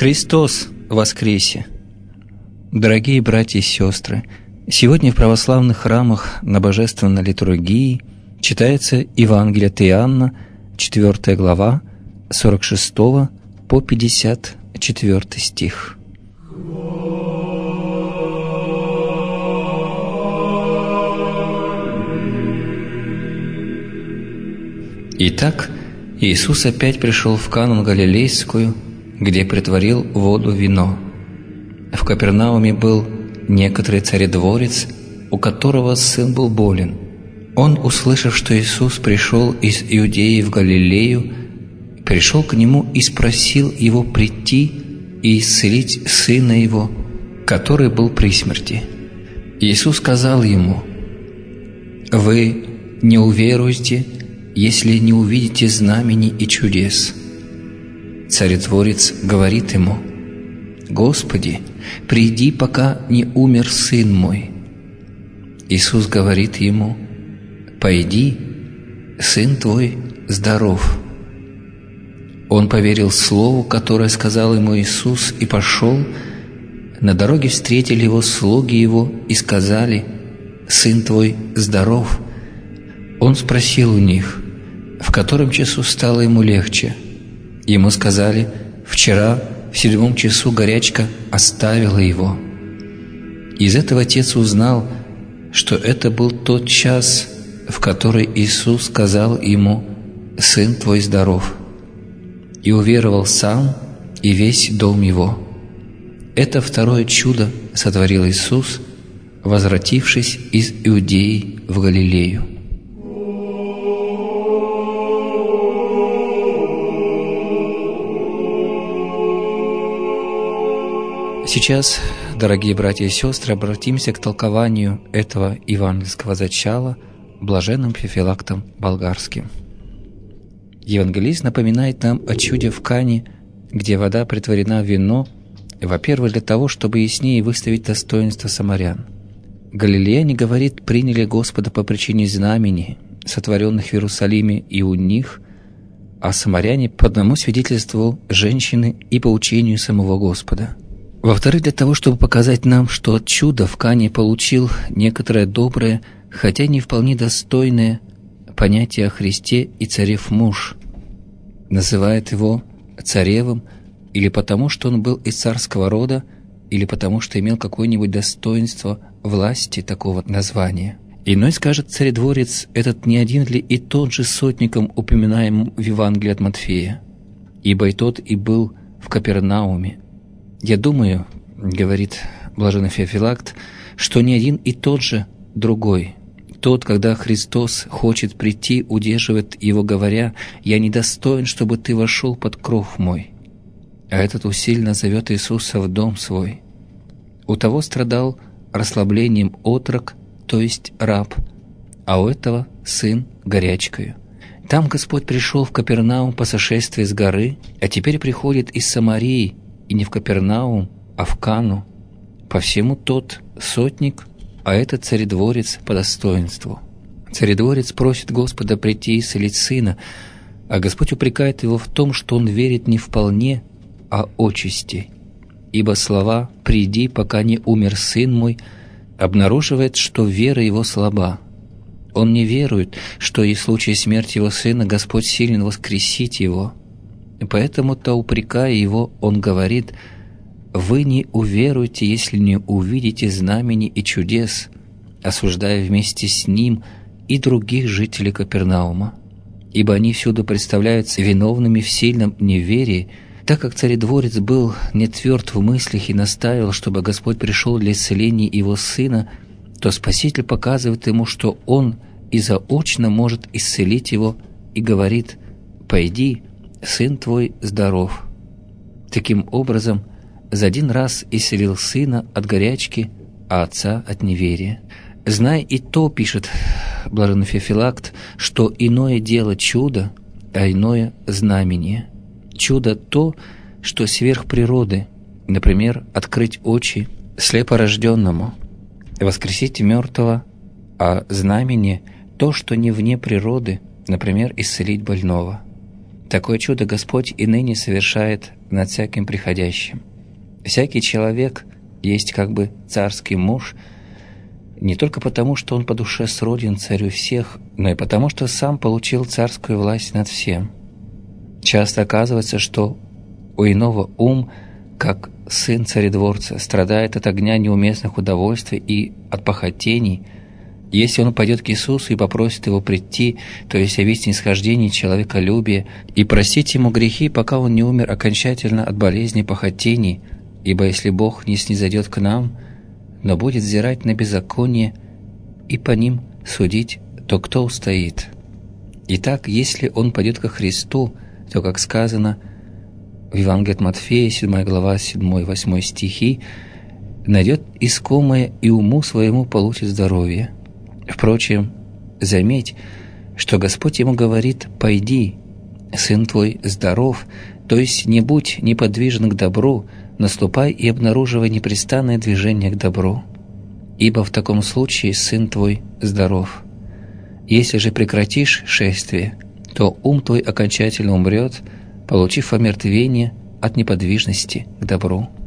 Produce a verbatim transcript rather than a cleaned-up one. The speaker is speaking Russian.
Христос воскресе! Дорогие братья и сестры, сегодня в православных храмах на Божественной литургии читается Евангелие от Иоанна, четвёртая глава, сорок шестого по пятьдесят четвёртый стих. Итак, Иисус опять пришел в Кану Галилейскую, где претворил воду в вино. В Капернауме был некоторый царедворец, у которого сын был болен. Он, услышав, что Иисус пришел из Иудеи в Галилею, пришел к нему и спросил его прийти и исцелить сына его, который был при смерти. Иисус сказал ему: «Вы не уверуете, если не увидите знамений и чудес». Царедворец говорит ему: «Господи, приди, пока не умер сын мой». Иисус говорит ему: «Пойди, сын твой здоров». Он поверил слову, которое сказал ему Иисус, и пошел. На дороге встретили его слуги его и сказали: «Сын твой здоров». Он спросил у них, в котором часу стало ему легче. Ему сказали: «Вчера в седьмом часу горячка оставила его». Из этого отец узнал, что это был тот час, в который Иисус сказал ему: «Сын твой здоров», и уверовал сам и весь дом его. Это второе чудо сотворил Иисус, возвратившись из Иудеи в Галилею. Сейчас, дорогие братья и сестры, обратимся к толкованию этого евангельского зачала блаженным Феофилактом Болгарским. Евангелист напоминает нам о чуде в Кане, где вода претворена в вино, во-первых, для того, чтобы яснее выставить достоинство самарян. Галилеяне, говорит, приняли Господа по причине знамений, сотворенных в Иерусалиме и у них, а самаряне по одному свидетельству женщины и по учению самого Господа. Во-вторых, для того, чтобы показать нам, что от чуда в Кане получил некоторое доброе, хотя не вполне достойное понятие о Христе и царев муж. Называет его царевым или потому, что он был из царского рода, или потому, что имел какое-нибудь достоинство власти такого названия. Иной скажет царедворец, этот не один ли и тот же сотником, упоминаемым в Евангелии от Матфея, ибо и тот и был в Капернауме. «Я думаю, — говорит блаженный Феофилакт, — что не один и тот же другой. Тот, когда Христос хочет прийти, удерживает его, говоря: «Я недостоин, чтобы ты вошел под кров мой». А этот усиленно зовет Иисуса в дом свой. У того страдал расслаблением отрок, то есть раб, а у этого сын горячкою. Там Господь пришел в Капернаум по сошествии с горы, а теперь приходит из Самарии, и не в Капернаум, а в Кану. По всему тот сотник, а этот царедворец по достоинству. Царедворец просит Господа прийти и исцелить сына, а Господь упрекает его в том, что он верит не вполне, а отчасти. Ибо слова «приди, пока не умер сын мой» обнаруживает, что вера его слаба. Он не верует, что и в случае смерти его сына Господь силен воскресить его. Поэтому-то, упрекая его, он говорит: «Вы не уверуете, если не увидите знамений и чудес», осуждая вместе с ним и других жителей Капернаума, ибо они всюду представляются виновными в сильном неверии. Так как царедворец был не тверд в мыслях и настаивал, чтобы Господь пришел для исцеления его сына, то Спаситель показывает ему, что он и заочно может исцелить его, и говорит: «Пойди, сын твой здоров». Таким образом, за один раз исцелил сына от горячки, а отца от неверия. «Знай и то, — пишет блаженный Феофилакт, — что иное дело чудо, а иное знамение. Чудо то, что сверх природы, например, открыть очи слепорожденному, воскресить мертвого, а знамение — то, что не вне природы, например, исцелить больного. Такое чудо Господь и ныне совершает над всяким приходящим. Всякий человек есть как бы царский муж, не только потому, что он по душе сроден царю всех, но и потому, что сам получил царскую власть над всем. Часто оказывается, что у иного ум, как сын царедворца, страдает от огня неуместных удовольствий и от похотений. Если он пойдет к Иисусу и попросит Его прийти, то есть явить снисхождение человеколюбия и простить ему грехи, пока он не умер окончательно от болезни похотений, ибо если Бог не снизойдет к нам, но будет взирать на беззаконие и по ним судить, то кто устоит? Итак, если он пойдет ко Христу, то, как сказано в Евангелии от Матфея, седьмая глава, седьмой-восьмой стихи, найдет искомое и уму своему получит здоровье. Впрочем, заметь, что Господь ему говорит: «Пойди, сын твой здоров», то есть не будь неподвижен к добру, наступай и обнаруживай непрестанное движение к добру, ибо в таком случае сын твой здоров. Если же прекратишь шествие, то ум твой окончательно умрет, получив омертвение от неподвижности к добру.